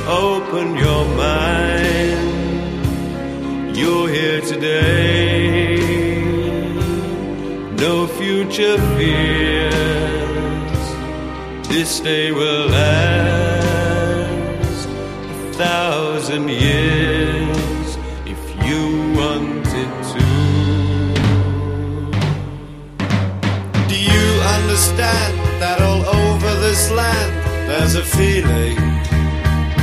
open your mind. You're here today, no future fears. This day will last 1,000 years if you want it to. Do you understand that all over this land there's a feeling